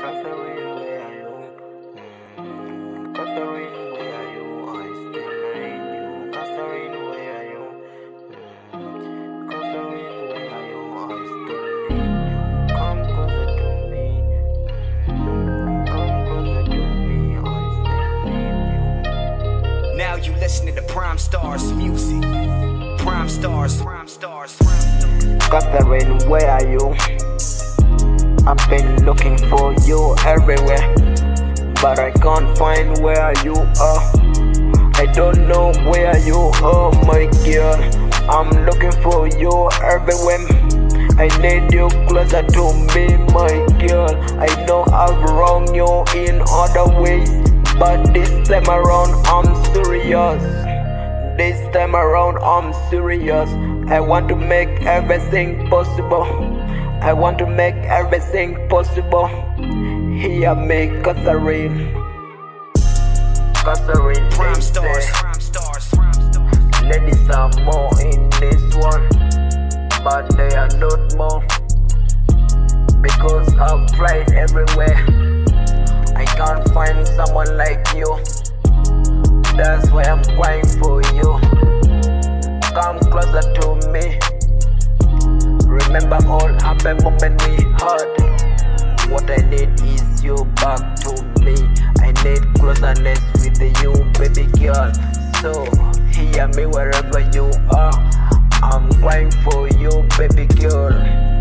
Catherine, where are you? Catherine, where are you? I still need you. Catherine, where are you? Catherine, where are you? I still need you. Come closer to me. Come closer to me. I still need you. Now you listening to Prime Stars music. Prime Stars. Catherine, where are you? I've been looking for you everywhere, but I can't find where you are. I don't know where you are, my girl. I'm looking for you everywhere. I need you closer to me, my girl. I know I've wronged you in other ways, but this time around I'm serious. This time around I'm serious. I want to make everything possible. I want to make everything possible. Hear me, Catherine. Catherine, Prime they Stars. say ladies are more in this one, but they are not more, because I've tried everywhere. I can't find someone like you. That's why I'm crying for you. Come closer to me. Remember all happy moments we had. What I need is you back to me. I need closeness with you, baby girl. So hear me wherever you are. I'm crying for you, baby girl.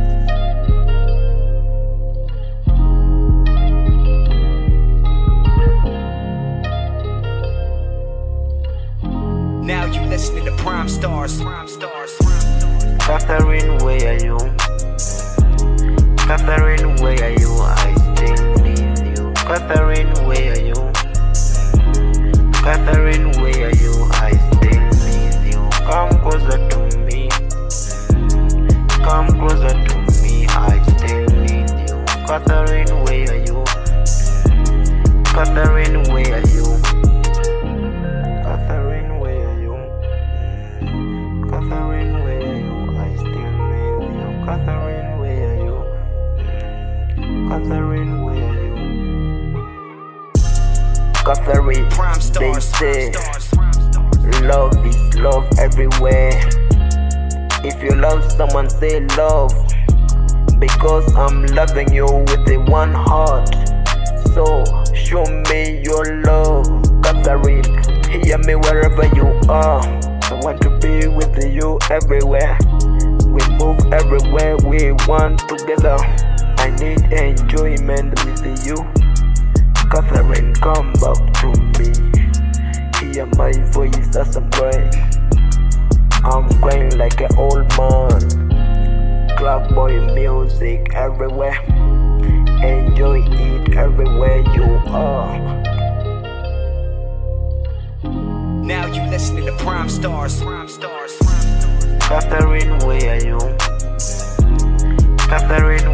Now you listening to Prime Stars. Catherine, where are you? Catherine, where are you? I still need you. Catherine, where are you? Catherine, where are you? I still need you. Come closer to me. Come closer to me. I still need you. Catherine, where are you? Catherine, where are you? Catherine, where are you? Catherine, where are you? I still need you. Catherine, where are you? Catherine, where are you? Catherine, they say love is love everywhere. If you love someone, say love, because I'm loving you with a one heart. So show me your love, Catherine. Hear me wherever you are. I want to be with you everywhere. We move everywhere we want together. I need enjoyment with you. Catherine, come back to me. Hear my voice as I'm crying. I'm crying like an old man. Club boy music everywhere. Enjoy it everywhere you are. Now you listening to Prime Stars. Catherine, where are you? Catherine,